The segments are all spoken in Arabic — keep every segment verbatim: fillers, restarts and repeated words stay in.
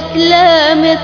والإسلام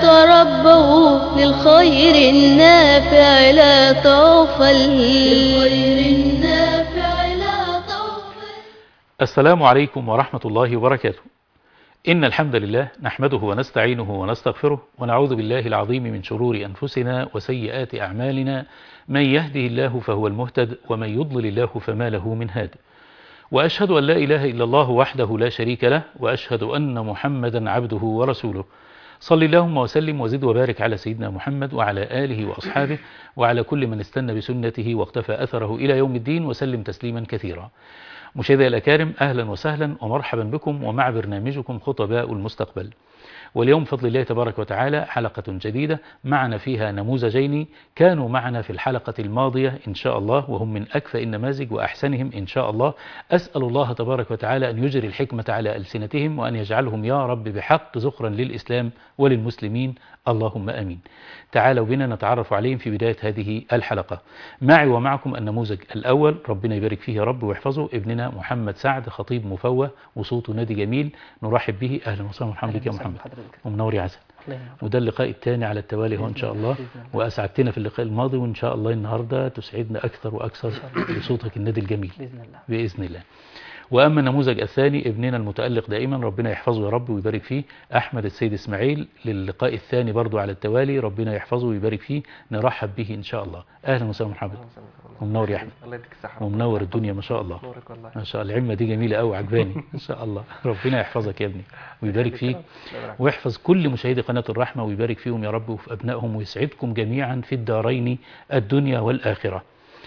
تربوا للخير النافع لا طوفا للخير النافع لا طوفا. السلام عليكم ورحمة الله وبركاته. إن الحمد لله نحمده ونستعينه ونستغفره ونعوذ بالله العظيم من شرور أنفسنا وسيئات أعمالنا، من يهده الله فهو المهتد ومن يضلل الله فما له من هاد. وأشهد أن لا إله إلا الله وحده لا شريك له، وأشهد أن محمدا عبده ورسوله. صل اللهم وسلم وزد وبارك على سيدنا محمد وعلى آله وأصحابه وعلى كل من استنى بسنته واقتفى أثره إلى يوم الدين وسلم تسليما كثيرا. مشاهدي الأكارم، أهلا وسهلا ومرحبا بكم ومع برنامجكم خطباء المستقبل. واليوم بفضل الله تبارك وتعالى حلقة جديدة معنا فيها نموذجين كانوا معنا في الحلقة الماضية إن شاء الله، وهم من أكفأ النماذج وأحسنهم إن شاء الله. أسأل الله تبارك وتعالى أن يجري الحكمة على ألسنتهم وأن يجعلهم يا رب بحق ذخرا للإسلام وللمسلمين، اللهم آمين. تعالوا بنا نتعرف عليهم في بداية هذه الحلقة. معي ومعكم النموذج الأول، ربنا يبارك فيه يا رب ويحفظه، ابننا محمد سعد، خطيب مفوه وصوته نادي جميل، نرحب به. أهلا وسهلا ومرحبا بك يا محمد ومنوري عسل. وده اللقاء الثاني على التوالي هو إن شاء الله، وأسعدتنا في اللقاء الماضي، وإن شاء الله النهاردة تسعدنا أكثر وأكثر بصوتك النادي الجميل بإذن الله. بإذن الله. وأما النموذج الثاني ابننا المتألق دائما، ربنا يحفظه يا رب ويبارك فيه، أحمد السيد إسماعيل، للقاء الثاني برضو على التوالي، ربنا يحفظه ويبارك فيه، نرحب به إن شاء الله. أهلا وسهلا محمد، ومنور يا أحمد، ومنور الدنيا ما شاء الله. ما شاء الله، العمة دي جميلة قوي عجباني إن شاء الله. ربنا يحفظك يا ابني ويبارك فيك، ويحفظ كل مشاهدي قناة الرحمة ويبارك فيهم يا رب وفي أبنائهم، ويسعدكم جميعا في الدارين الدنيا والآخرة.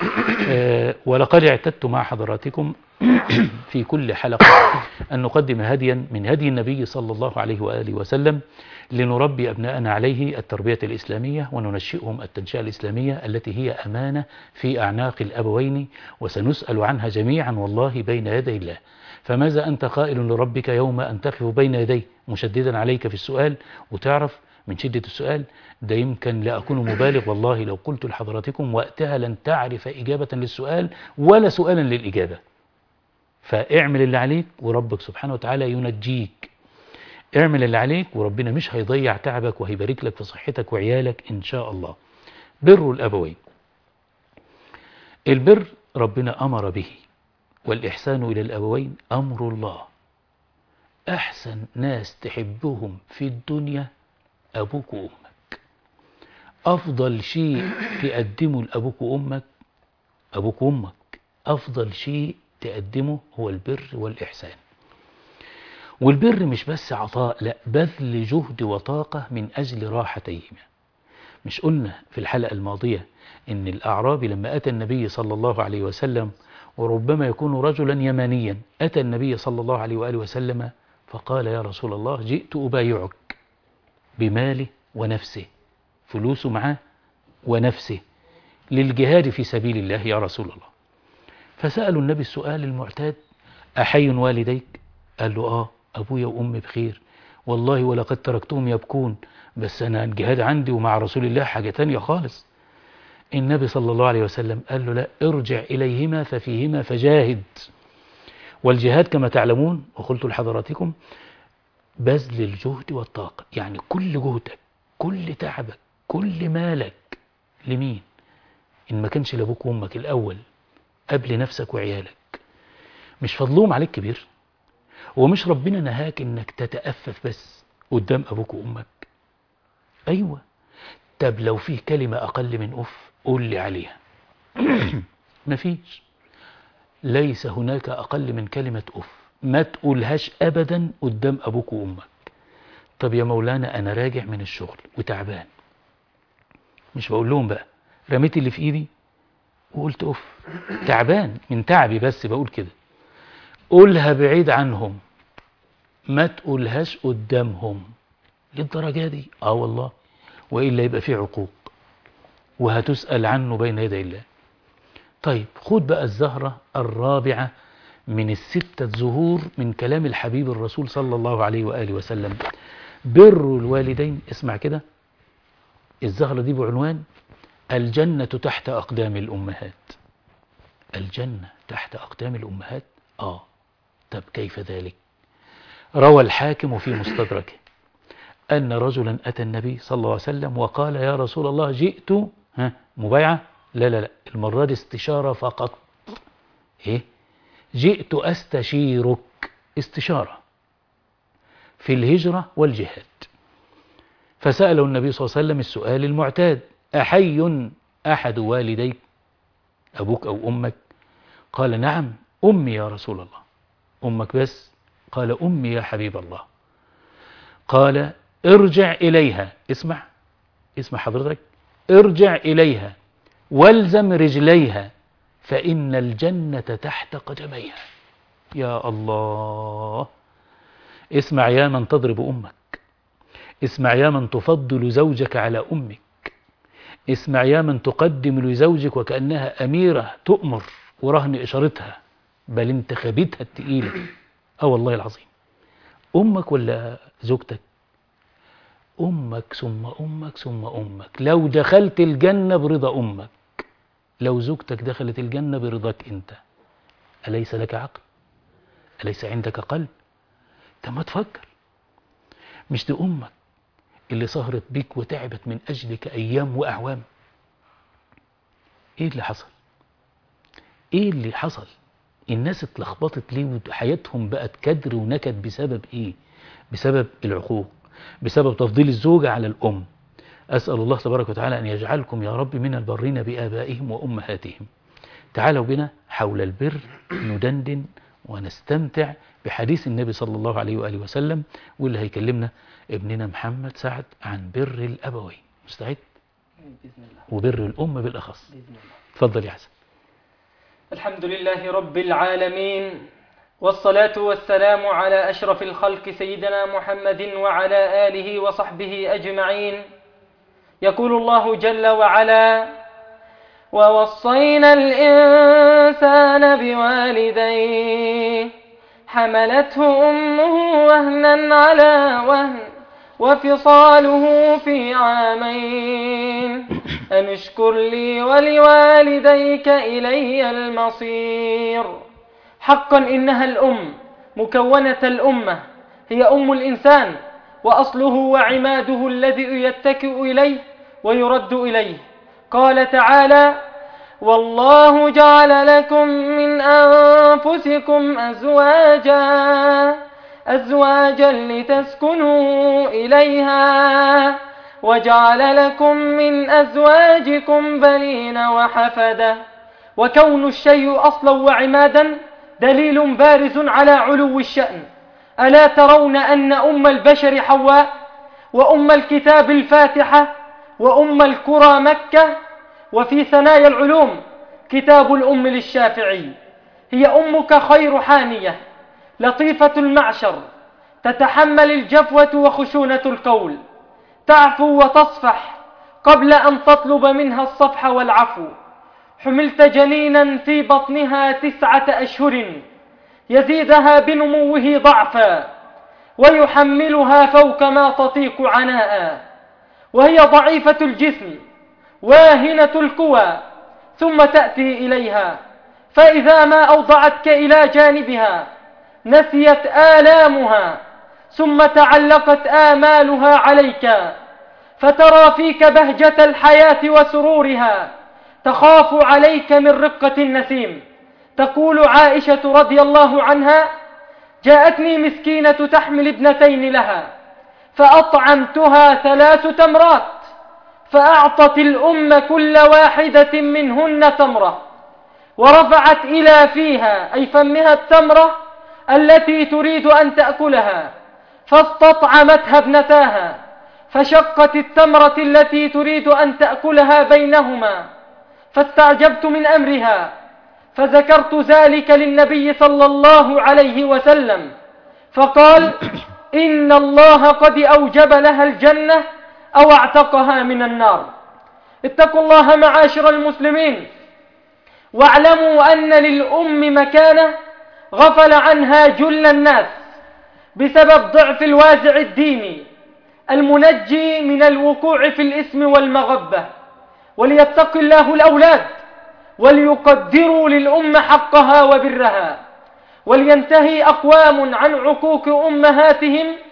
أه ولقد اعتدت مع حضراتكم في كل حلقة أن نقدم هديا من هدي النبي صلى الله عليه وآله وسلم لنربي أبناءنا عليه التربية الإسلامية وننشئهم التنشئة الإسلامية التي هي أمانة في أعناق الأبوين، وسنسأل عنها جميعا والله بين يدي الله. فماذا أنت قائل لربك يوم أن تقف بين يديه مشددا عليك في السؤال؟ وتعرف من شدة السؤال ده يمكن لا أكون مبالغ والله لو قلت لحضراتكم وقتها لن تعرف إجابة للسؤال ولا سؤالا للإجابة. فاعمل اللي عليك وربك سبحانه وتعالى ينجيك. اعمل اللي عليك وربنا مش هيضيع تعبك وهيبارك لك في صحتك وعيالك إن شاء الله. بر الأبوين، البر ربنا أمر به، والإحسان إلى الأبوين أمر الله. أحسن ناس تحبهم في الدنيا أبوك وأمك. أفضل شيء تقدمه لأبوك وأمك، أبوك وأمك أفضل شيء تقدمه هو البر والإحسان. والبر مش بس عطاء، لا، بذل جهد وطاقة من أجل راحتيهما. مش قلنا في الحلقة الماضية إن الأعرابي لما أتى النبي صلى الله عليه وسلم، وربما يكون رجلا يمانيا، أتى النبي صلى الله عليه وآله وسلم فقال يا رسول الله جئت أبايعك بماله ونفسه، فلوسه معاه ونفسه، للجهاد في سبيل الله يا رسول الله. فسألوا النبي السؤال المعتاد: أحي والديك؟ قال له آه، أبويا وأمي بخير والله، ولقد تركتهم يبكون، بس أنا الجهاد عندي ومع رسول الله حاجة تانية خالص. النبي صلى الله عليه وسلم قال له لا، ارجع إليهما ففيهما فجاهد. والجهاد كما تعلمون وقلت لحضراتكم بذل الجهد والطاقة، يعني كل جهدك كل تعبك كل مالك لمين؟ إن ما كانش لأبوك وأمك الأول قبل نفسك وعيالك. مش فضلهم عليك كبير؟ ومش ربنا نهاك إنك تتأفف بس قدام أبوك وأمك؟ أيوة. طب لو فيه كلمة أقل من أف قول لي عليها. مفيش، ليس هناك أقل من كلمة أف، ما تقولهاش أبدا قدام أبوك وأمك. طب يا مولانا أنا راجع من الشغل وتعبان، مش بقول لهم بقى رميت اللي في إيدي وقلت أف، تعبان من تعبي بس بقول كده، قولها بعيد عنهم، ما تقولهاش قدامهم. للدرجة دي؟ آه والله، وإلا يبقى فيه عقوق وهتسأل عنه بين يدي الله. طيب خد بقى الزهرة الرابعة من الستة زهور من كلام الحبيب الرسول صلى الله عليه وآله وسلم، بر الوالدين. اسمع كده، الزهرة دي بعنوان الجنة تحت أقدام الأمهات. الجنة تحت أقدام الأمهات؟ آه. طب كيف ذلك؟ روى الحاكم في مستدركه أن رجلا أتى النبي صلى الله عليه وسلم وقال يا رسول الله جئت ها مبايعة لا لا لا المرة دي استشارة فقط. إيه؟ جئت أستشيرك، استشارة في الهجرة والجهاد. فسأله النبي صلى الله عليه وسلم السؤال المعتاد: أحي أحد والديك، أبوك أو أمك؟ قال نعم أمي يا رسول الله. أمك بس؟ قال أمي يا حبيب الله. قال ارجع إليها، اسمع اسمع حضرتك، ارجع إليها والزم رجليها فإن الجنة تحت قدميها. يا الله، اسمع يا من تضرب أمك، اسمع يا من تفضل زوجك على أمك، اسمع يا من تقدم لزوجك وكأنها أميرة تؤمر ورهن إشارتها، بل انت خبيتها التقيلة. اه والله العظيم. أمك ولا زوجتك؟ أمك ثم أمك ثم أمك. لو دخلت الجنة برضا أمك، لو زوجتك دخلت الجنة برضاك أنت، أليس لك عقل؟ أليس عندك قلب؟ طب ما تفكر، مش دي أمك اللي سهرت بيك وتعبت من أجلك أيام وأعوام؟ إيه اللي حصل؟ إيه اللي حصل؟ الناس اتلخبطت ليه وحياتهم بقت كدر ونكد؟ بسبب إيه؟ بسبب العقوق، بسبب تفضيل الزوجة على الأم. أسأل الله تبارك وتعالى أن يجعلكم يا رب من البرين بآبائهم وأمهاتهم. تعالوا بنا حول البر ندندن ونستمتع بحديث النبي صلى الله عليه وآله وسلم، واللي هيكلمنا ابننا محمد سعد عن بر الأبوين. مستعد؟ بإذن الله. وبر الأم بالأخص. بإذن الله. تفضل يا حسن. الحمد لله رب العالمين، والصلاة والسلام على أشرف الخلق سيدنا محمد وعلى آله وصحبه أجمعين. يقول الله جل وعلا: ووصينا الإنسان بوالديه حملته أمه وهنا على وهن وفصاله في عامين أن اشكر لي ولوالديك إلي المصير. حقا إنها الأم مكونة الأمة، هي أم الإنسان وأصله وعماده الذي يتكئ إليه ويرد إليه. قال تعالى: والله جعل لكم من أنفسكم أزواجا أزواجا لتسكنوا إليها وجعل لكم من أزواجكم بنين وحفدة. وكون الشيء أصلا وعمادا دليل بارز على علو الشأن. ألا ترون أن أم البشر حواء، وأم الكتاب الفاتحة، وأم الكرى مكة، وفي ثنايا العلوم كتاب الأم للشافعي. هي أمك خير حانية لطيفة المعشر، تتحمل الجفوة وخشونة القول، تعفو وتصفح قبل أن تطلب منها الصفح والعفو. حملت جنينا في بطنها تسعة أشهر يزيدها بنموه ضعفا ويحملها فوق ما تطيق عناء، وهي ضعيفة الجسم واهنة القوى، ثم تأتي إليها فإذا ما أوضعتك إلى جانبها نسيت آلامها، ثم تعلقت آمالها عليك، فترى فيك بهجة الحياة وسرورها، تخاف عليك من رقة النسيم. تقول عائشة رضي الله عنها: جاءتني مسكينة تحمل ابنتين لها فأطعمتها ثلاث تمرات، فأعطت الأم كل واحدة منهن تمرة، ورفعت إلى فيها أي فمها التمرة التي تريد أن تأكلها، فاستطعمتها ابنتاها، فشقت التمرة التي تريد أن تأكلها بينهما، فاستعجبت من أمرها، فذكرت ذلك للنبي صلى الله عليه وسلم، فقال: إن الله قد أوجب لها الجنة أو اعتقها من النار. اتقوا الله معاشر المسلمين، واعلموا أن للأم مكانة غفل عنها جل الناس بسبب ضعف الوازع الديني المنجي من الوقوع في الإثم والمغبة. وليتق الله الأولاد وليقدروا للأم حقها وبرها، ولينتهي أقوام عن عقوق أمهاتهم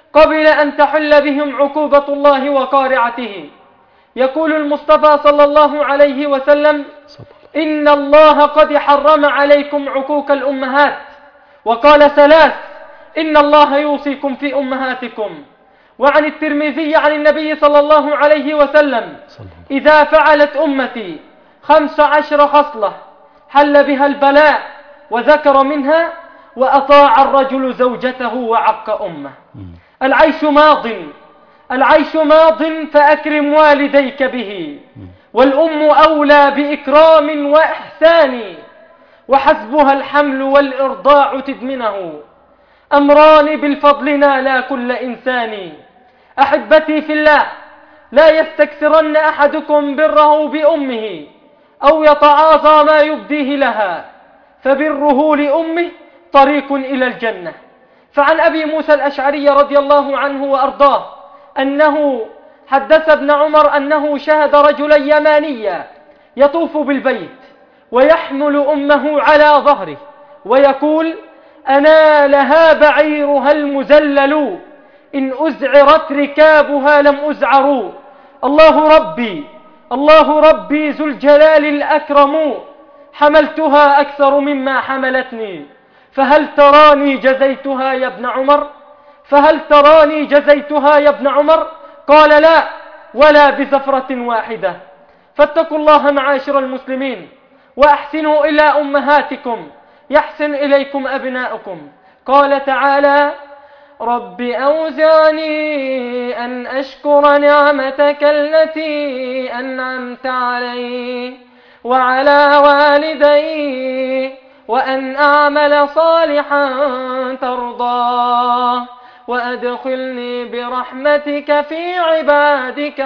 قبل أن تحل بهم عقوبة الله وقارعته. يقول المصطفى صلى الله عليه وسلم: إن الله قد حرم عليكم عقوق الأمهات، وقال ثلاث: إن الله يوصيكم في أمهاتكم. وعن الترمذي عن النبي صلى الله عليه وسلم: إذا فعلت أمتي خمس عشر خصلة حل بها البلاء، وذكر منها: وأطاع الرجل زوجته وعق أمه. العيش ماض، العيش ماض فأكرم والديك به، والأم أولى بإكرام وإحسان، وحسبها الحمل والإرضاع تدمنه، أمران بالفضل نالا كل إنسان. أحبتي في الله، لا يستكثرن أحدكم بره بأمه أو يتعاطى ما يبديه لها، فبره لأمه طريق إلى الجنة. فعن أبي موسى الأشعري رضي الله عنه وأرضاه أنه حدث ابن عمر أنه شاهد رجلا يمانيا يطوف بالبيت ويحمل أمه على ظهره ويقول: أنا لها بعيرها المزلل، إن أزعرت ركابها لم أزعروا، الله ربي الله ربي ذو الجلال الأكرم، حملتها أكثر مما حملتني، فهل تراني جزيتها يا ابن عمر؟ فهل تراني جزيتها يا ابن عمر؟ قال: لا، ولا بزفرة واحدة. فاتقوا الله معاشر المسلمين، وأحسنوا إلى أمهاتكم يحسن إليكم أبناؤكم. قال تعالى: رب أوزعني أن أشكر نعمتك التي أنعمت علي وعلى والدي، وأن أعمل صالحا ترضاه، وأدخلني برحمتك في عبادك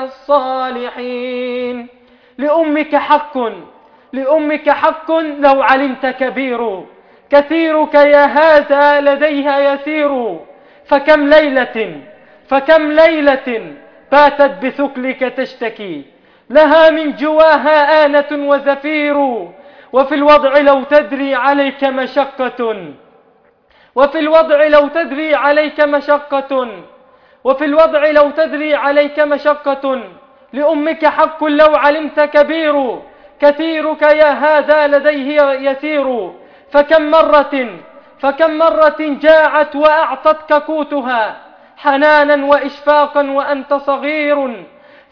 الصالحين. لأمك حق، لأمك حق لو علمت كبير، كثيرك يا هذا لديها يسير، فكم ليلة فكم ليلة باتت بثكلك تشتكي، لها من جواها آنة وزفير، وفي الوضع لو تدري عليك مشقة وفي الوضع لو تدري عليك مشقة وفي الوضع لو تدري عليك مشقة لأمك حق لو علمت كبير، كثيرك يا هذا لديه يسير، فكم مرة فكم مرة جاعت وأعطتك قوتها حنانا وإشفاقا وأنت صغير،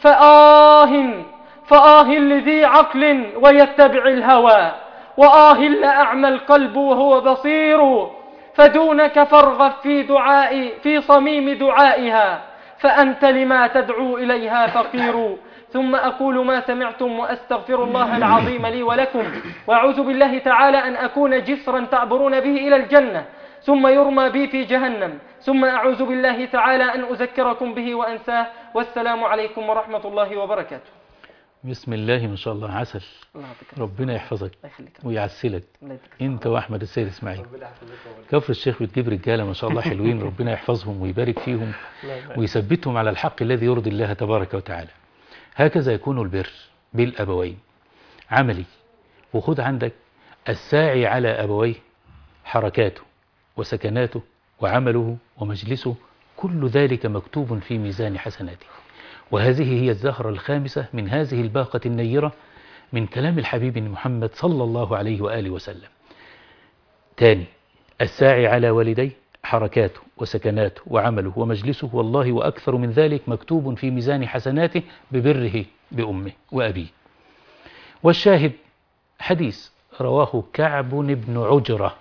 فآه فآه لذي عقل ويتبع الهوى، وآه لأعمى القلب وهو بصير، فدونك فارغب في دعاء في صميم دعائها، فأنت لما تدعو إليها فقير. ثم أقول ما سمعتم وأستغفر الله العظيم لي ولكم، وأعوذ بالله تعالى أن أكون جسرا تعبرون به إلى الجنة ثم يرمى بي في جهنم، ثم أعوذ بالله تعالى أن أذكركم به وأنساه. والسلام عليكم ورحمة الله وبركاته. بسم الله ما شاء الله، عسل. ربنا يحفظك ويعسلك انت واحمد السيد اسماعيل. كفر الشيخ بتجيب رجاله ما شاء الله حلوين، ربنا يحفظهم ويبارك فيهم ويثبتهم على الحق الذي يرضي الله تبارك وتعالى. هكذا يكون البر بالابوين عملي. وخذ عندك الساعي على ابويه حركاته وسكناته وعمله ومجلسه، كل ذلك مكتوب في ميزان حسناته. وهذه هي الزهرة الخامسة من هذه الباقة النيرة من كلام الحبيب محمد صلى الله عليه وآله وسلم. تاني، الساعي على والديه حركاته وسكناته وعمله ومجلسه، والله وأكثر من ذلك مكتوب في ميزان حسناته ببره بأمه وأبيه. والشاهد حديث رواه كعب بن عجرة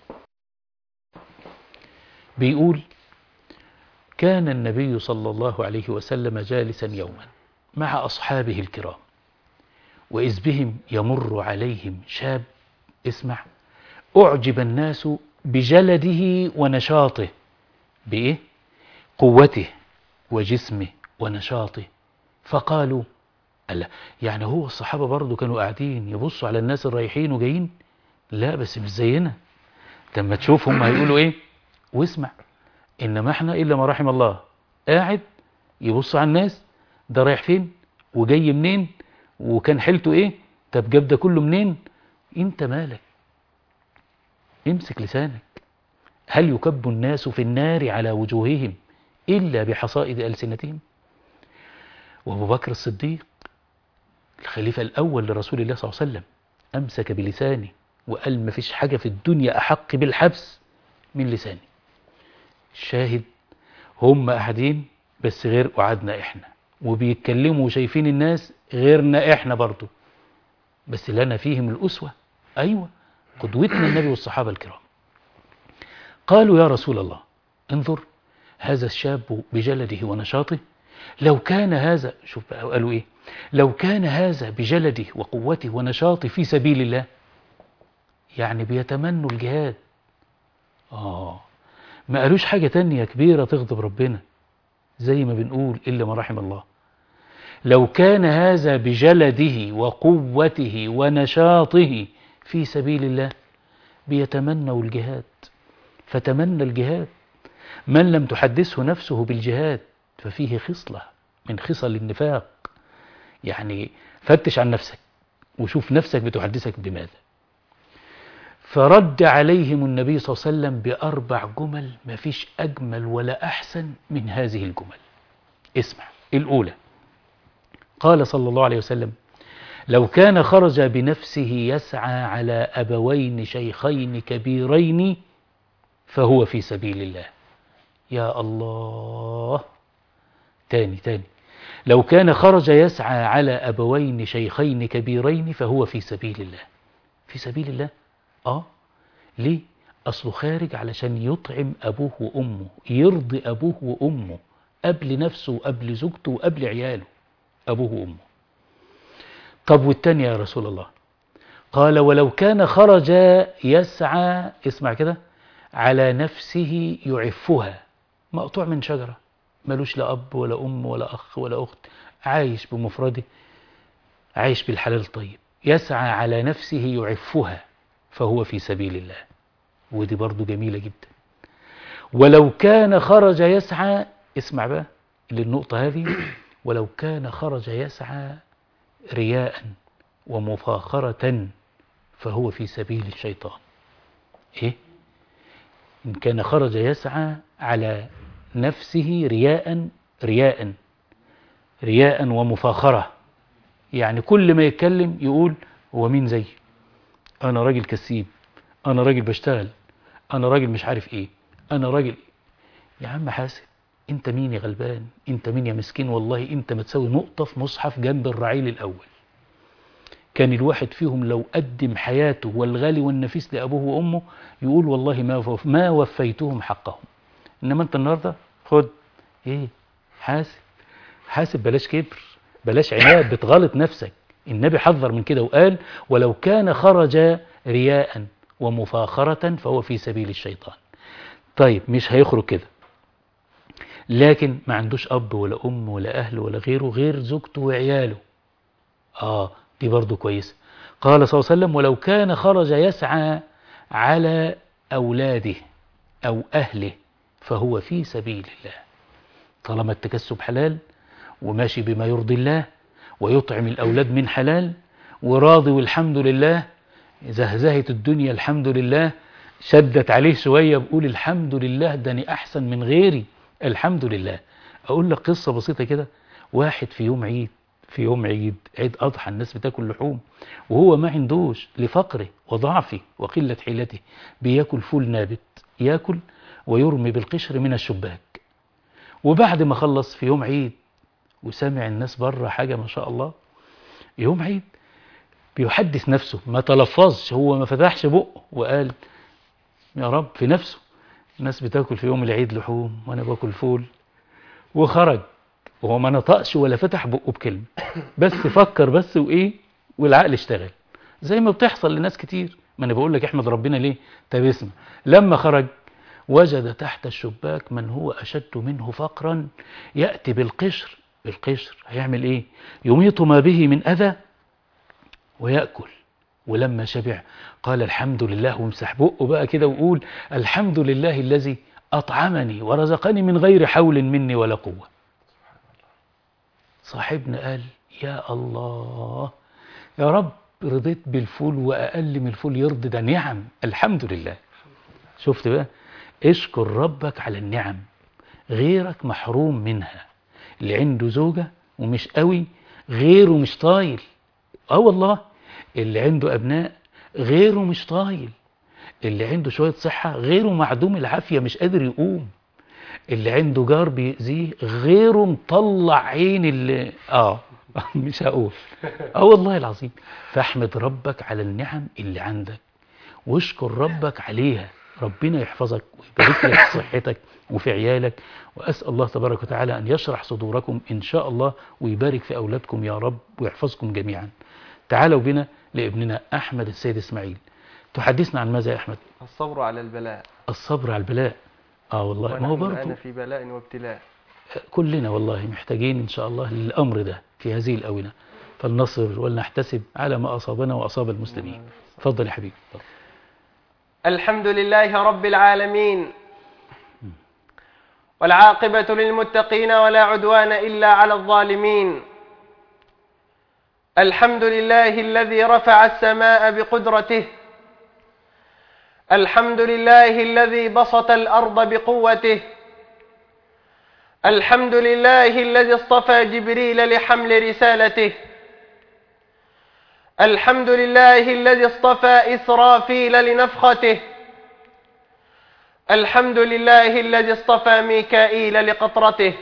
بيقول: كان النبي صلى الله عليه وسلم جالسا يوما مع أصحابه الكرام، وإذ بهم يمر عليهم شاب، اسمع، أعجب الناس بجلده ونشاطه. بإيه؟ قوته وجسمه ونشاطه. فقالوا: ألا يعني هو الصحابة برضو كانوا قاعدين يبصوا على الناس الرايحين وجايين؟ لا، بس مش زينا. لما تشوفهم هيقولوا إيه؟ واسمع، إنما احنا إلا ما رحم الله قاعد يبص على الناس، ده رايح فين وجاي منين وكان حيلته ايه، طب جاب ده كله منين؟ انت مالك؟ امسك لسانك. هل يكب الناس في النار على وجوههم إلا بحصائد ألسنتهم. وأبو بكر الصديق الخليفة الأول لرسول الله صلى الله عليه وسلم أمسك بلسانه وقال ما فيش حاجة في الدنيا أحق بالحبس من لساني. الشاهد هم قاعدين بس غير قعدنا إحنا، وبيتكلموا وشايفين الناس غيرنا إحنا برضو، بس لنا فيهم الأسوة. أيوة، قدوتنا النبي والصحابة الكرام. قالوا يا رسول الله انظر هذا الشاب بجلده ونشاطه، لو كان هذا، شوف بقى قالوا إيه، لو كان هذا بجلده وقوته ونشاطه في سبيل الله، يعني بيتمنوا الجهاد. آه ما قالوش حاجة تانية كبيرة تغضب ربنا زي ما بنقول إلا ما رحم الله. لو كان هذا بجلده وقوته ونشاطه في سبيل الله بيتمنوا الجهاد، فتمنى الجهاد. من لم تحدثه نفسه بالجهاد ففيه خصلة من خصل النفاق. يعني فتش عن نفسك وشوف نفسك بتحدثك بماذا. فرد عليهم النبي صلى الله عليه وسلم بأربع جمل ما فيش أجمل ولا أحسن من هذه الجمل. اسمع الأولى، قال صلى الله عليه وسلم لو كان خرج بنفسه يسعى على أبوين شيخين كبيرين فهو في سبيل الله. يا الله. تاني تاني لو كان خرج يسعى على أبوين شيخين كبيرين فهو في سبيل الله. في سبيل الله. آه ليه؟ أصله خارج علشان يطعم أبوه وأمه، يرضي أبوه وأمه قبل نفسه وقبل زوجته وقبل عياله أبوه وأمه. طب والتاني يا رسول الله؟ قال ولو كان خرج يسعى، اسمع كده، على نفسه يعفها، مقطوع من شجرة ملوش لا أب ولا أم ولا أخ ولا أخت، عايش بمفرده، عايش بالحلال الطيب، يسعى على نفسه يعفها فهو في سبيل الله. ودي برضو جميلة جدا. ولو كان خرج يسعى، اسمع بقى للنقطة هذه، ولو كان خرج يسعى رياء ومفاخرة فهو في سبيل الشيطان. إيه؟ إن كان خرج يسعى على نفسه رياء رياء رياء ومفاخرة، يعني كل ما يتكلم يقول هو مين زي، أنا راجل كسيب، أنا راجل بشتغل، أنا راجل مش عارف إيه، أنا راجل. يا عم حاسب، أنت مين يا غلبان؟ أنت مين يا مسكين؟ والله أنت ما تسوي نقطة في مصحف جنب الرعيل الأول. كان الواحد فيهم لو قدم حياته والغالي والنفيس لأبوه وأمه يقول والله ما ما وفيتهم حقهم. إنما أنت النهاردة خد إيه؟ حاسب حاسب، بلاش كبر، بلاش عناد، بتغلط نفسك. النبي حذر من كده وقال ولو كان خرج رياء ومفاخرة فهو في سبيل الشيطان. طيب مش هيخرج كده، لكن ما عندوش أب ولا أم ولا أهل ولا غيره غير زوجته وعياله. آه دي برضو كويسة. قال صلى الله عليه وسلم ولو كان خرج يسعى على أولاده أو أهله فهو في سبيل الله. طالما التكسب حلال وماشي بما يرضي الله ويطعم الأولاد من حلال وراضي والحمد لله، زهزهت الدنيا الحمد لله، شدت عليه شوية بقول الحمد لله داني أحسن من غيري الحمد لله. أقول لك قصة بسيطة كده. واحد في يوم عيد في يوم عيد عيد أضحى، الناس بتاكل لحوم وهو ما عندوش لفقره وضعفه وقلة حيلته، بياكل فول نابت، ياكل ويرمي بالقشر من الشباك. وبعد ما خلص في يوم عيد وسمع الناس بره حاجة ما شاء الله، يوم عيد بيحدث نفسه، ما تلفظش، هو ما فتحش بقه وقال يا رب في نفسه الناس بتاكل في يوم العيد لحوم وانا باكل فول، وخرج وهو ما نطقش ولا فتح بقه بكلمة، بس فكر بس وإيه والعقل اشتغل زي ما بتحصل لناس كتير. ما أنا بقول لك احمد ربنا ليه. طب اسمع، لما خرج وجد تحت الشباك من هو أشد منه فقرا يأتي بالقشر، بالقشر هيعمل إيه؟ يميط ما به من أذى ويأكل. ولما شبع قال الحمد لله، وامسح بقه بقى كده وقول الحمد لله الذي أطعمني ورزقني من غير حول مني ولا قوة. صاحبنا قال يا الله يا رب رضيت بالفول وأقل من الفول يرضي، ده نعم الحمد لله. شفت بقى؟ اشكر ربك على النعم. غيرك محروم منها. اللي عنده زوجة ومش قوي غيره مش طايل. اه والله. اللي عنده أبناء غيره مش طايل. اللي عنده شوية صحة غيره معدوم العافية مش قادر يقوم. اللي عنده جار بيأذيه غيره مطلع عين اللي اه مش هقول. اه والله العظيم. فاحمد ربك على النعم اللي عندك واشكر ربك عليها. ربنا يحفظك ويبارك لك في صحتك وفي عيالك، وأسأل الله تبارك وتعالى أن يشرح صدوركم إن شاء الله ويبارك في أولادكم يا رب ويحفظكم جميعا. تعالوا بنا لابننا أحمد السيد إسماعيل. تحدثنا عن ماذا يا أحمد؟ الصبر على البلاء. الصبر على البلاء. آه والله ما هو برضه أنا في بلاء وابتلاء. كلنا والله محتاجين إن شاء الله للأمر ده في هذه الأونة، فلنصر ولنحتسب على ما أصابنا وأصاب المسلمين. تفضل يا حبيبي. الحمد لله رب العالمين، والعاقبة للمتقين ولا عدوان إلا على الظالمين. الحمد لله الذي رفع السماء بقدرته، الحمد لله الذي بسط الأرض بقوته، الحمد لله الذي اصطفى جبريل لحمل رسالته، الحمد لله الذي اصطفى إسرافيل لنفخته، الحمد لله الذي اصطفى ميكائيل لقطرته،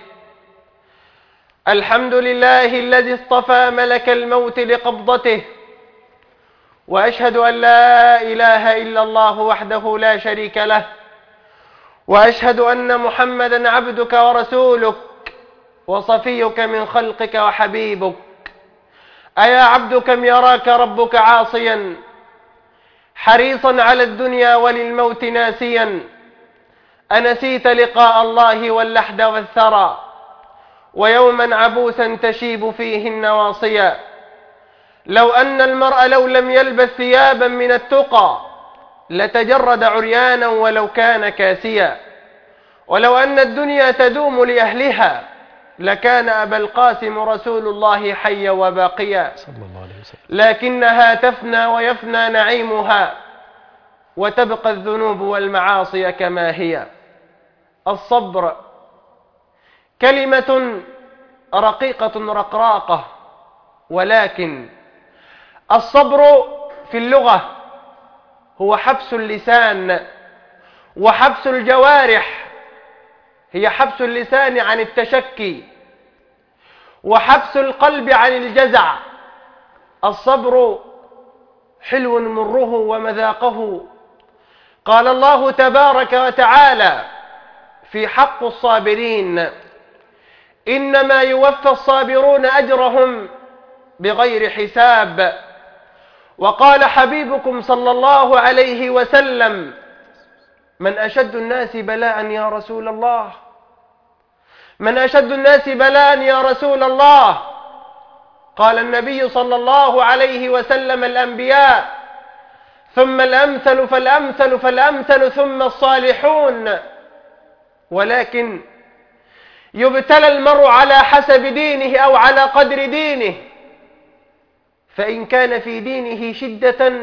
الحمد لله الذي اصطفى ملك الموت لقبضته. وأشهد أن لا إله إلا الله وحده لا شريك له، وأشهد أن محمدا عبدك ورسولك وصفيك من خلقك وحبيبك. أيا عبد كم يراك ربك عاصيا حريصا على الدنيا وللموت ناسيا، أنسيت لقاء الله واللحد والثرى ويوما عبوسا تشيب فيه النواصيا. لو أن المرء لو لم يلبس ثيابا من التقى لتجرد عريانا ولو كان كاسيا. ولو أن الدنيا تدوم لأهلها لكان أبا القاسم رسول الله حيا وباقيا. صلى الله عليه وسلم. لكنها تفنى ويفنى نعيمها وتبقى الذنوب والمعاصي كما هي. الصبر كلمة رقيقة رقراقة، ولكن الصبر في اللغة هو حبس اللسان وحبس الجوارح. هي حبس اللسان عن التشكي وحبس القلب عن الجزع. الصبر حلو مره ومذاقه. قال الله تبارك وتعالى في حق الصابرين: إنما يوفى الصابرون أجرهم بغير حساب. وقال حبيبكم صلى الله عليه وسلم: من أشد الناس بلاء يا رسول الله؟ من أشد الناس بلاء يا رسول الله؟ قال النبي صلى الله عليه وسلم: الأنبياء، ثم الأمثل فالأمثل فالأمثل ثم الصالحون. ولكن يبتلى المرء على حسب دينه أو على قدر دينه، فإن كان في دينه شدة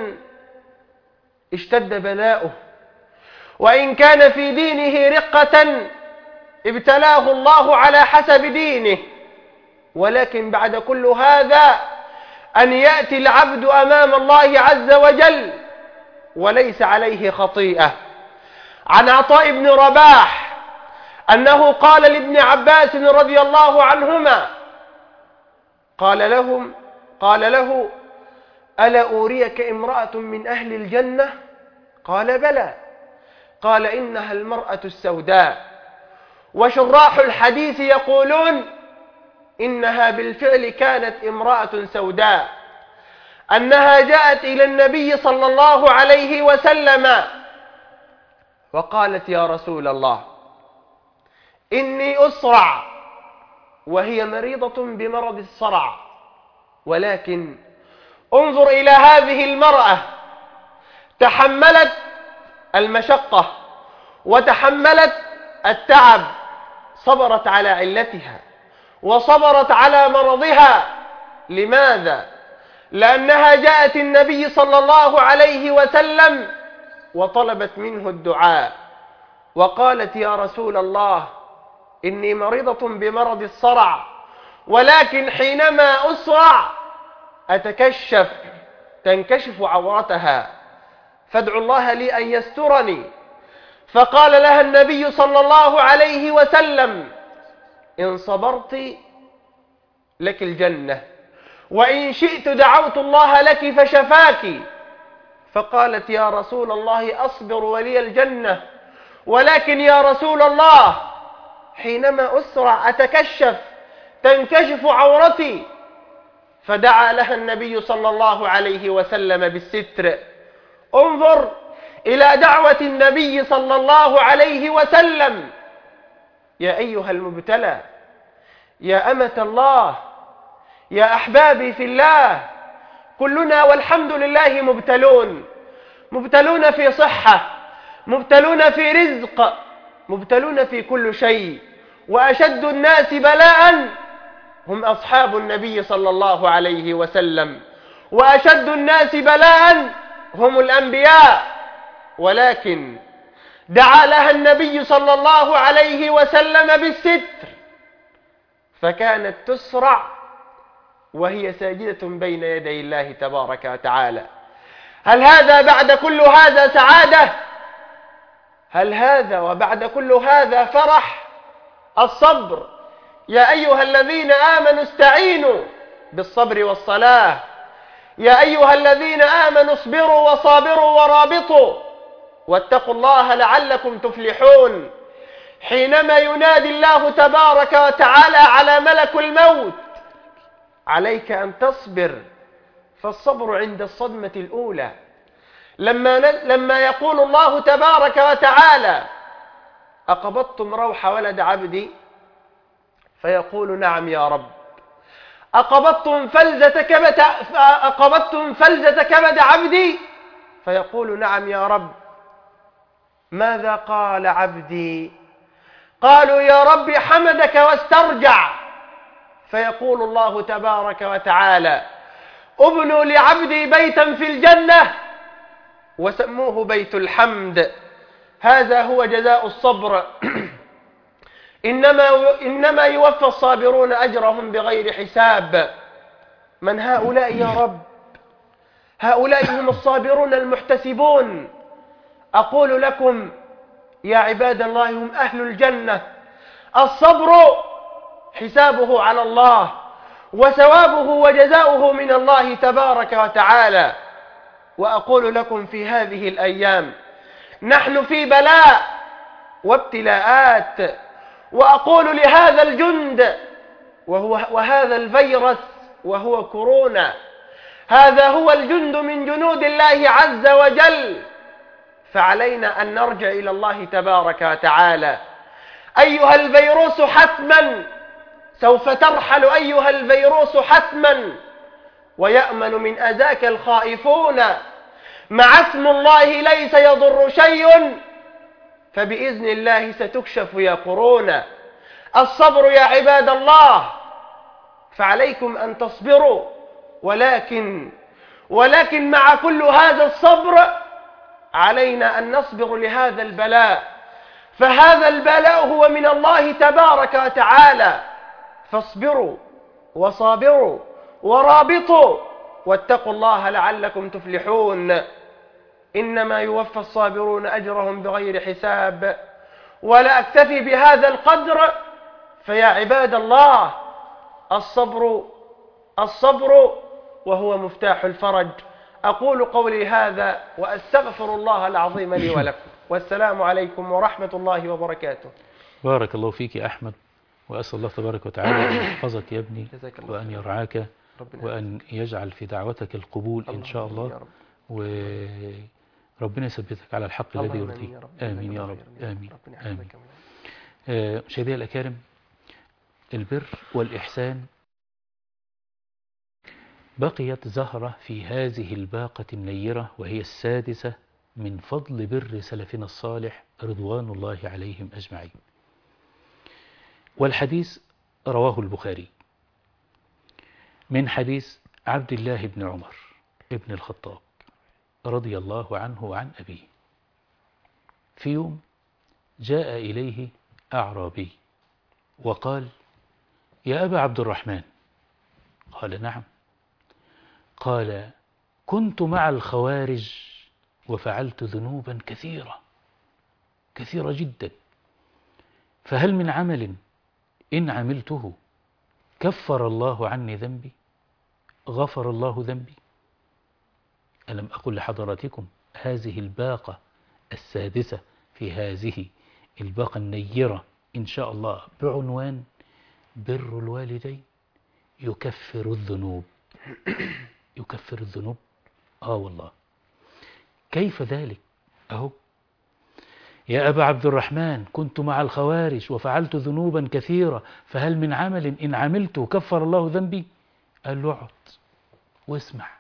اشتد بلاؤه، وإن كان في دينه رقة ابتلاه الله على حسب دينه. ولكن بعد كل هذا أن يأتي العبد أمام الله عز وجل وليس عليه خطيئة. عن عطاء بن رباح أنه قال لابن عباس رضي الله عنهما، قال لهم قال له: ألا أوريك امرأة من أهل الجنة؟ قال: بلى. قال: إنها المرأة السوداء. وشراح الحديث يقولون إنها بالفعل كانت امرأة سوداء، أنها جاءت إلى النبي صلى الله عليه وسلم وقالت: يا رسول الله، إني أسرع، وهي مريضة بمرض الصرع، ولكن انظر إلى هذه المرأة، تحملت المشقة وتحملت التعب، صبرت على علتها وصبرت على مرضها. لماذا؟ لأنها جاءت النبي صلى الله عليه وسلم وطلبت منه الدعاء، وقالت: يا رسول الله، إني مريضة بمرض الصرع، ولكن حينما أسرع أتكشف تنكشف عورتها، فادعوا الله لي أن يسترني. فقال لها النبي صلى الله عليه وسلم: إن صبرت لك الجنة، وإن شئت دعوت الله لك فشفاك. فقالت: يا رسول الله أصبر ولي الجنة، ولكن يا رسول الله حينما أسرع أتكشف تنكشف عورتي. فدعا لها النبي صلى الله عليه وسلم بالستر. انظر إلى دعوة النبي صلى الله عليه وسلم: يا أيها المبتلى، يا أمة الله، يا أحبابي في الله، كلنا والحمد لله مبتلون، مبتلون في صحة، مبتلون في رزق، مبتلون في كل شيء. وأشد الناس بلاء هم أصحاب النبي صلى الله عليه وسلم، وأشد الناس بلاء هم الأنبياء. ولكن دعا لها النبي صلى الله عليه وسلم بالستر، فكانت تسرع وهي ساجدة بين يدي الله تبارك وتعالى. هل هذا بعد كل هذا سعادة؟ هل هذا وبعد كل هذا فرح؟ الصبر. يا أيها الذين آمنوا استعينوا بالصبر والصلاة. يا أيها الذين آمنوا اصبروا وصابروا ورابطوا واتقوا الله لعلكم تفلحون. حينما ينادي الله تبارك وتعالى على ملك الموت: عليك أن تصبر، فالصبر عند الصدمة الأولى. لما, لما يقول الله تبارك وتعالى: أقبضتم روح ولد عبدي؟ فيقول: نعم يا رب. أقبضتم فلذة كبد أقبضتم فلذة كبد عبدي؟ فيقول: نعم يا رب. ماذا قال عبدي؟ قالوا: يا رب حمدك واسترجع. فيقول الله تبارك وتعالى: ابنوا لعبدي بيتا في الجنة وسموه بيت الحمد. هذا هو جزاء الصبر. إنما, إنما يوفى الصابرون أجرهم بغير حساب. من هؤلاء يا رب؟ هؤلاء هم الصابرون المحتسبون. أقول لكم يا عباد الله: هم أهل الجنة. الصبر حسابه على الله، وثوابه وجزاؤه من الله تبارك وتعالى. وأقول لكم في هذه الأيام نحن في بلاء وابتلاءات، وأقول لهذا الجند وهو وهذا الفيروس وهو كورونا، هذا هو الجند من جنود الله عز وجل، فعلينا أن نرجع إلى الله تبارك وتعالى. أيها الفيروس حتما سوف ترحل، أيها الفيروس حتما، ويأمن من أذاك الخائفون. مع اسم الله ليس يضر شيء، فبإذن الله ستكشف يا كورونا. الصبر يا عباد الله، فعليكم أن تصبروا، ولكن ولكن مع كل هذا الصبر علينا أن نصبر لهذا البلاء، فهذا البلاء هو من الله تبارك وتعالى. فاصبروا وصابروا ورابطوا واتقوا الله لعلكم تفلحون. إنما يوفى الصابرون أجرهم بغير حساب. ولا أكتفي بهذا القدر، فيا عباد الله الصبر الصبر وهو مفتاح الفرج. أقول قولي هذا وأستغفر الله العظيم لي ولكم، والسلام عليكم ورحمة الله وبركاته. بارك الله فيك يا أحمد، وأسأل الله تبارك وتعالى أن يحفظك يا ابني، وأن يرعاك، وأن يجعل في دعوتك القبول إن شاء الله، وربنا يثبتك على الحق الذي يرضيه. آمين يا رب. آمين آمين. مشاهدينا الأكارم، البر والإحسان بقيت زهرة في هذه الباقة النيرة، وهي السادسة من فضل بر سلفنا الصالح رضوان الله عليهم أجمعين. والحديث رواه البخاري من حديث عبد الله بن عمر ابن الخطاب رضي الله عنه وعن أبيه. في يوم جاء إليه أعرابي وقال: يا أبا عبد الرحمن. قال: نعم. قال: كنت مع الخوارج وفعلت ذنوبا كثيرة كثيرة جدا، فهل من عمل إن عملته كفر الله عني ذنبي، غفر الله ذنبي؟ ألم أقل لحضراتكم هذه الباقة السادسة في هذه الباقة النيرة إن شاء الله بعنوان بر الوالدين يكفر الذنوب. يكفر الذنوب. آه والله. كيف ذلك؟ أهو: يا أبا عبد الرحمن كنت مع الخوارج وفعلت ذنوبا كثيرة، فهل من عمل إن عملته كفر الله ذنبي؟ قال له: اقعد واسمع.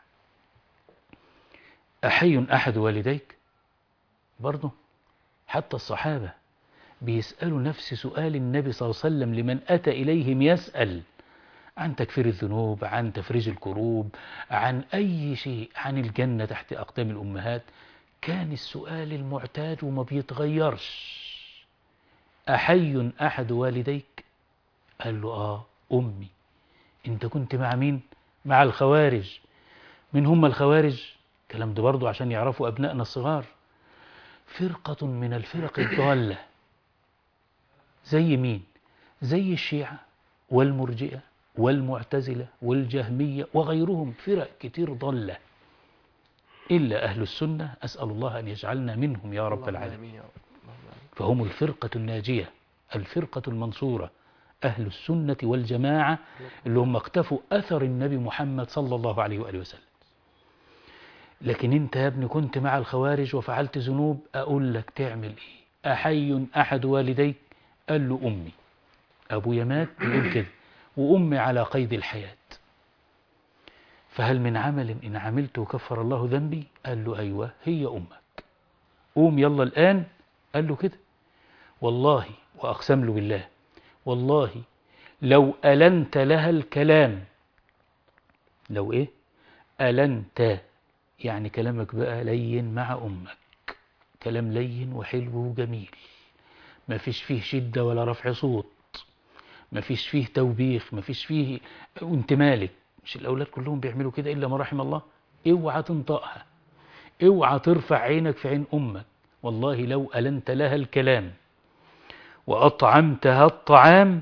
أحي أحد والديك؟ برضه حتى الصحابة بيسألوا نفس سؤال النبي صلى الله عليه وسلم لمن أتى إليهم يسأل عن تكفير الذنوب، عن تفريج الكروب، عن أي شيء، عن الجنة تحت أقدام الأمهات. كان السؤال المعتاد وما بيتغيرش: أحي أحد والديك؟ قال له: آه أمي. أنت كنت مع مين؟ مع الخوارج. من هم الخوارج؟ كلام ده برضو عشان يعرفوا أبنائنا الصغار: فرقة من الفرق الضالة. زي مين؟ زي الشيعة والمرجئة والمعتزلة والجهمية وغيرهم، فرق كتير ضالة، إلا أهل السنة أسأل الله أن يجعلنا منهم يا رب العالمين. فهم الفرقة الناجية، الفرقة المنصورة، أهل السنة والجماعة اللي هم اقتفوا أثر النبي محمد صلى الله عليه وآله وسلم. لكن أنت يا ابني كنت مع الخوارج وفعلت ذنوب، أقول لك تعمل إيه؟ أحي أحد والديك؟ قال له: أمي. أبويا مات بيقول كده، وأمي على قيد الحياة. فهل من عمل إن عملته كفر الله ذنبي؟ قال له: أيوة هي أمك. قوم يلا الآن. قال له كده. والله وأقسم له بالله، والله لو ألنت لها الكلام، لو إيه؟ ألنت، يعني كلامك بقى لين مع أمك، كلام لين وحلو وجميل، ما فيش فيه شدة ولا رفع صوت، ما فيش فيه توبيخ، ما فيش فيه وانت مالك. مش الأولاد كلهم بيعملوا كده إلا ما رحم الله؟ اوعى تنطقها، اوعى ترفع عينك في عين أمك. والله لو ألنت لها الكلام وأطعمتها الطعام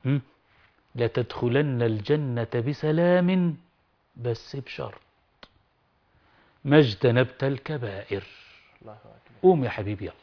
لتدخلن الجنة بسلام، بس بشرط ما اجتنبت الكبائر. قوم يا حبيبي يلا.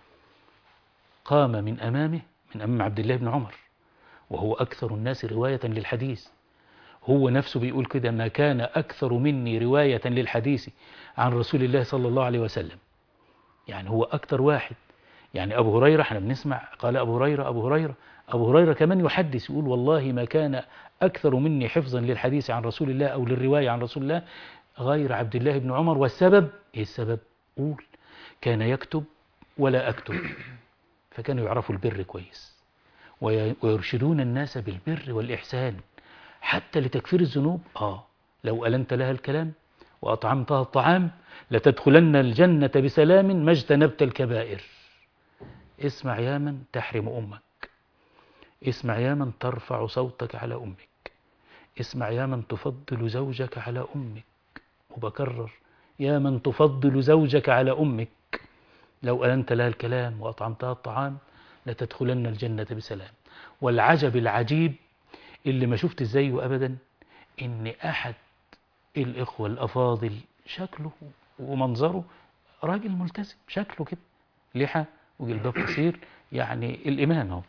قام من أمامه، من أمام عبد الله بن عمر، وهو أكثر الناس رواية للحديث. هو نفسه بيقول كده: ما كان أكثر مني رواية للحديث عن رسول الله صلى الله عليه وسلم. يعني هو أكثر واحد. يعني أبو هريرة احنا بنسمع قال أبو هريرة أبو هريرة أبو هريرة كمان يحدث يقول: والله ما كان أكثر مني حفظا للحديث عن رسول الله أو للرواية عن رسول الله غير عبد الله بن عمر. والسبب إيه السبب؟ قول: كان يكتب ولا أكتب، فكانوا يعرفوا البر كويس ويرشدون الناس بالبر والإحسان حتى لتكفير الذنوب. آه لو ألنت لها الكلام وأطعمتها الطعام لتدخلن الجنة بسلام ما اجتنبت الكبائر. اسمع يا من تحرم أمك، اسمع يا من ترفع صوتك على أمك، اسمع يا من تفضل زوجك على أمك. وبكرر: يا من تفضل زوجك على أمك، لو ألنت لها الكلام وأطعمتها الطعام لتدخلن الجنة بسلام. والعجب العجيب اللي ما شفت زيه أبدا، إن أحد الإخوة الأفاضل شكله ومنظره راجل ملتزم، شكله كده لحى وجلباب قصير، يعني الإمام هو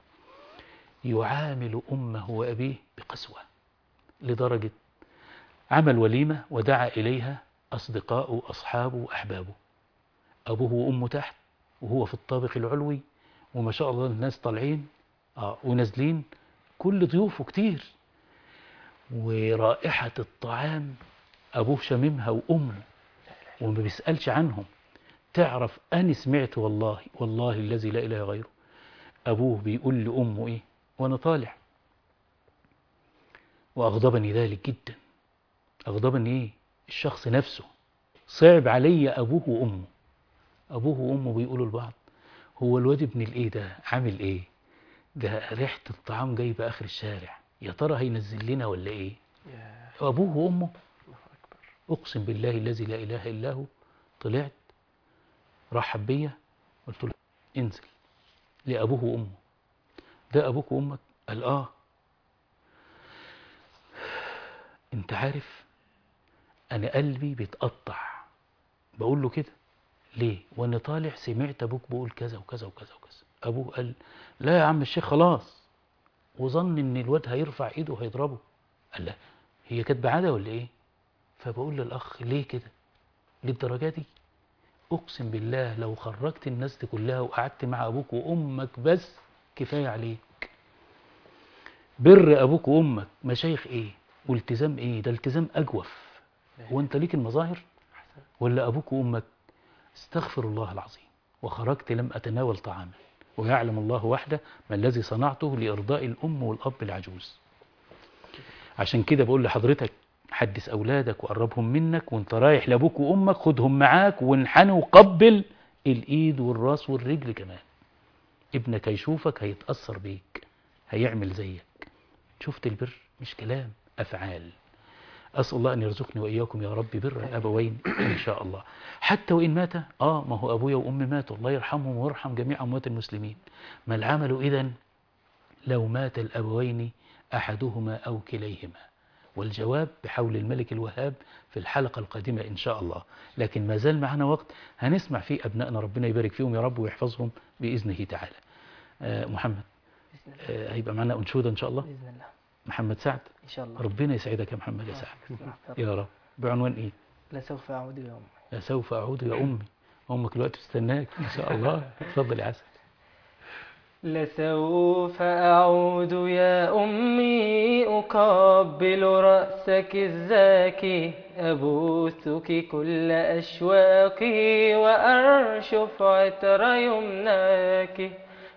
يعامل أمه وأبيه بقسوة، لدرجة عمل وليمة ودعا إليها أصدقاءه وأصحابه وأحبابه، أبوه وأمه تحت وهو في الطابق العلوي، وما شاء الله الناس طالعين آه ونازلين، كل ضيوفه كتير، ورائحة الطعام أبوه شممها وأمه وما بيسألش عنهم. تعرف أنا سمعت والله والله الذي لا إله غيره أبوه بيقول لأمه إيه وأنا طالع، وأغضبني ذلك جدا. أغضبني إيه؟ الشخص نفسه صعب علي أبوه وأمه. أبوه وأمه بيقولوا لبعض: هو الواد ابن الإيه ده عامل إيه؟ ده ريحة الطعام جايبة آخر الشارع، يا ترى هينزل لنا ولا إيه؟ أبوه وأمه أقسم بالله الذي لا إله إلا هو، طلعت رحب بيا قلت له انزل لأبوه وأمه. ده أبوك وأمك؟ قال آه. أنت عارف أنا قلبي بيتقطع. بقول له كده ليه؟ وأنا طالع سمعت أبوك بقول كذا وكذا وكذا وكذا. أبوه قال لا يا عم الشيخ خلاص، وظن إن الواد هيرفع إيده وهيضربه. قال لا هي كانت بعادة ولا إيه؟ فبقول للأخ ليه كده؟ للدرجة دي؟ أقسم بالله لو خرجت الناس دي كلها وقعدت مع أبوك وأمك بس كفاية عليك. بر أبوك وأمك مشايخ إيه؟ والتزام إيه؟ ده التزام أجوف. وأنت ليك المظاهر؟ ولا أبوك وأمك؟ استغفر الله العظيم. وخرجت لم أتناول طعاما ويعلم الله وحده ما الذي صنعته لإرضاء الأم والأب العجوز. عشان كده بقول لحضرتك حدث أولادك وقربهم منك، وانت رايح لأبوك وأمك خدهم معاك وانحني وقبل الإيد والراس والرجل كمان. ابنك هيشوفك هيتأثر بيك، هيعمل زيك. شفت البر مش كلام، أفعال. أسأل الله أن يرزقني وإياكم يا رب بر الأبوين إن شاء الله. حتى وإن مات آه ما هو أبويا وأمي ماتوا، الله يرحمهم ويرحم جميع أموات المسلمين. ما العمل إذن لو مات الأبوين أحدهما أو كليهما؟ والجواب بحول الملك الوهاب في الحلقة القادمة إن شاء الله. لكن ما زال معنا وقت هنسمع فيه أبنائنا ربنا يبارك فيهم يا رب ويحفظهم بإذنه تعالى. آه محمد آه هيبقى معنا أنشودة إن شاء الله بإذن الله. محمد سعد إن شاء الله. ربنا يسعدك يا محمد يا سعد يا رب. بعنوان إيه؟ لسوف أعود يا أمي. لسوف أعود يا أمي. أمك الوقت تستناك إن شاء الله. اتفضل يا عسل. لسوف أعود يا أمي أقبل رأسك الزاكي، أبوسك كل أشواقي وأرشف عطر يمناك،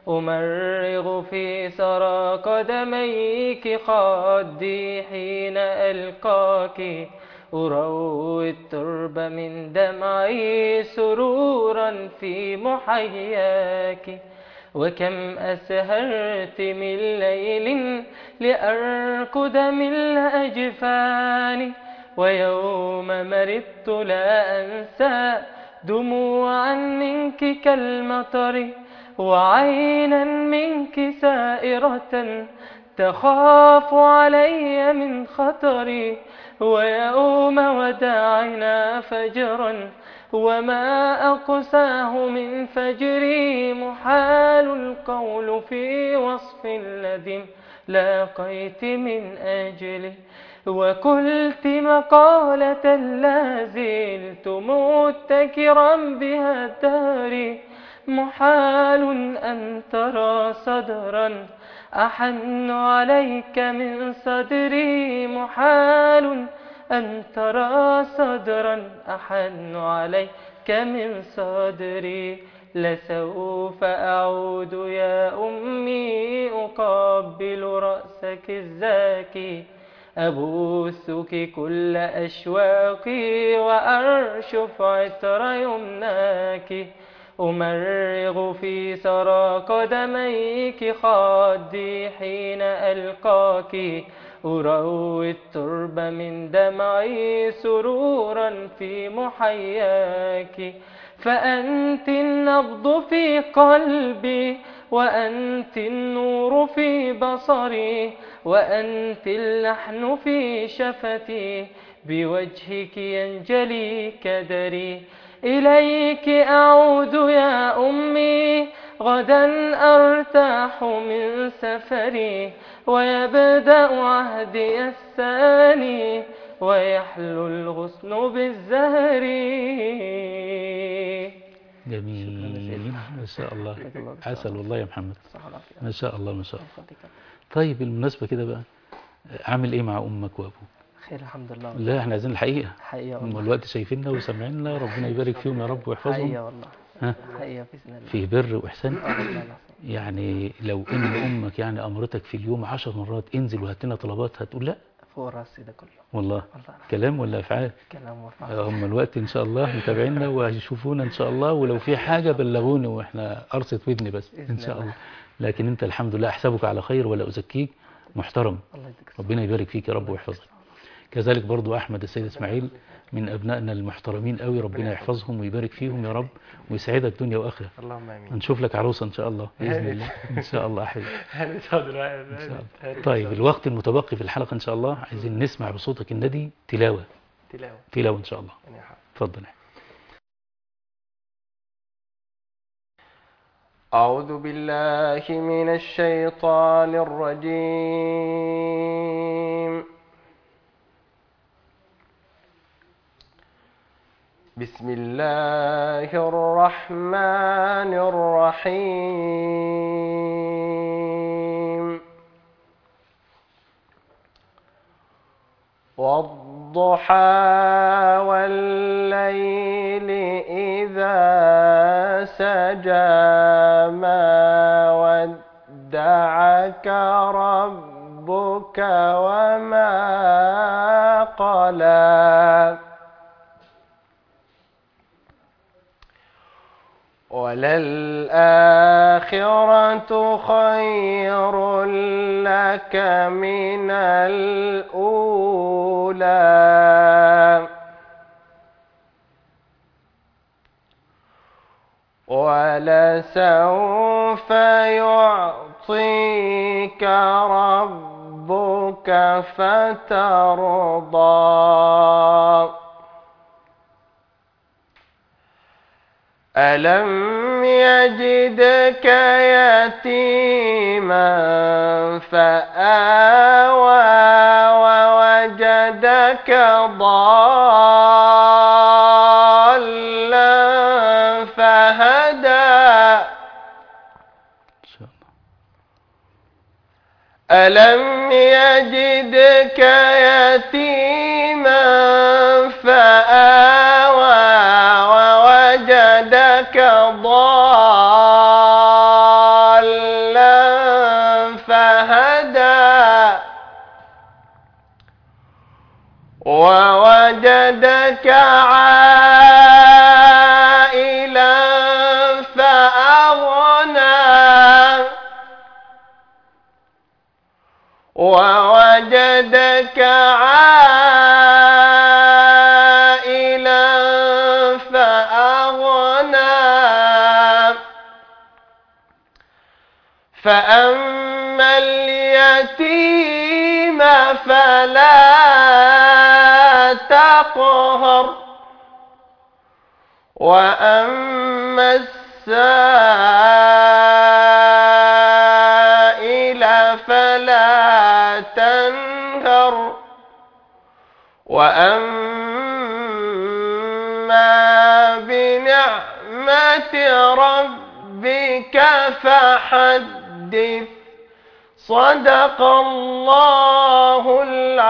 أمرغ في ثرى قدميك خدي حين ألقاك، أروي الترب من دمعي سرورا في محياك. وكم أسهرت من ليل لأركض من الأجفان، ويوم مرضت لا أنسى دموعا منك كالمطر، وعينا منك سائرة تخاف علي من خطري، ويوم وداعنا فجرا وما أقساه من فجري، محال القول في وصف الذي لاقيت من أجله، وقلت مقالة لا زلت متكرا بها الدهر، محال أن ترى صدرا أحن عليك من صدري، محال أن ترى صدرا أحن عليك من صدري. لسوف أعود يا أمي أقبل رأسك الزاكي، أبوسك كل أشواقي وأرشف عطر يمناك، أمرغ في ثرى قدميك خدي حين ألقاك، أروي الترب من دمعي سرورا في محياك. فأنت النبض في قلبي وأنت النور في بصري، وأنت اللحن في شفتي بوجهك ينجلي كدري. إليك أعود يا أمي غدا أرتاح من سفري، ويبدأ عهدي الثاني ويحلو الغصن بالزهر. جميل ما شاء الله. عسل والله يا محمد ما شاء الله ما شاء الله. طيب بالمناسبة كده بقى عامل ايه مع امك وابوك؟ خير الحمد لله. لا احنا عايزين الحقيقة. حقيقة هم والله. الوقت شايفيننا وسامعيننا ربنا يبارك فيهم يا رب ويحفظهم. حقيقة والله. ها؟ حقيقة بإذن الله. فيه بر وإحسان. آه والله العظيم. يعني لو ان امك يعني امرتك في اليوم عشر مرات انزل وهات لنا طلبات هتقول لا؟ فوق راسي ده كله. والله والله كلام ولا افعال؟ كلام وفعل. هم الوقت ان شاء الله متابعينا وهيشوفونا ان شاء الله، ولو في حاجة بلغوني واحنا قرصة ودني بس ان شاء الله. لكن أنت الحمد لله أحسبك على خير ولا أزكيك، محترم. الله يجزيك الصحة. ربنا يبارك فيك يا رب ويحفظك. كذلك برضو أحمد السيد إسماعيل من أبنائنا المحترمين قوي، ربنا يحفظهم ويبارك فيهم يا رب ويسعدك دنيا وآخرة. اللهم امين. هنشوف لك عروسة إن شاء الله بإذن الله. إن شاء الله أحبي. ان شاء الله. إن شاء الله. طيب الوقت المتبقي في الحلقة إن شاء الله عايزين نسمع بصوتك الندي تلاوة. تلاوة. تلاوة إن شاء الله. تفضل. أعوذ بالله من الشيطان الرجيم. بسم الله الرحمن الرحيم. والضحى والليل إذا سجى ما ودعك ربك وما قلى وللآخرة خير لك من الأولى ولسوف يعطيك ربك فترضى ألم يجدك يتيما فآوى ووجدك ضالا فهدى ألم يجدك يتيما فآوى ووجدك ضالا فهدى ووجدك عائلا فأغنى ووجدك عائلا فأغنى فأما اليتيم فلا تقهر وأما السائل فلا تنهر وأما بنعمة ربك فحدث صدق الله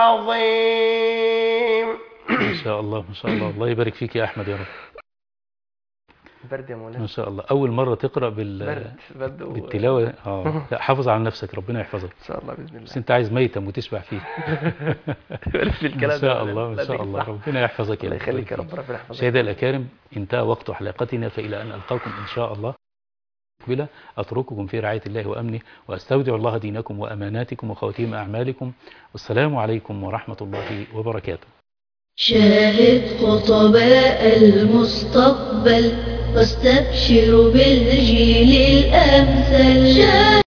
العظيم. ما شاء الله ما شاء الله. الله يبارك فيك يا أحمد يا رب. برد يا مولانا. ما شاء الله. أول مرة تقرأ بال برد برد و... بالتلاوة. اه لا حافظ على نفسك، ربنا يحفظك إن شاء الله بإذن الله. بس أنت عايز ميتم وتشبع فيه. ما شاء الله ما شاء الله. ربنا يحفظك يا الله رب. يخليك يا رب. ربنا يحفظك. سيدي الأكارم، انتهى وقت حلقتنا، فإلى أن ألقاكم إن شاء الله بلا أترككم في رعاية الله وأمنه، وأستودع الله دينكم وأماناتكم وخواتيم أعمالكم، والسلام عليكم ورحمة الله وبركاته. شاهد خطباء المستقبل واستبشر بالجيل الأمثل.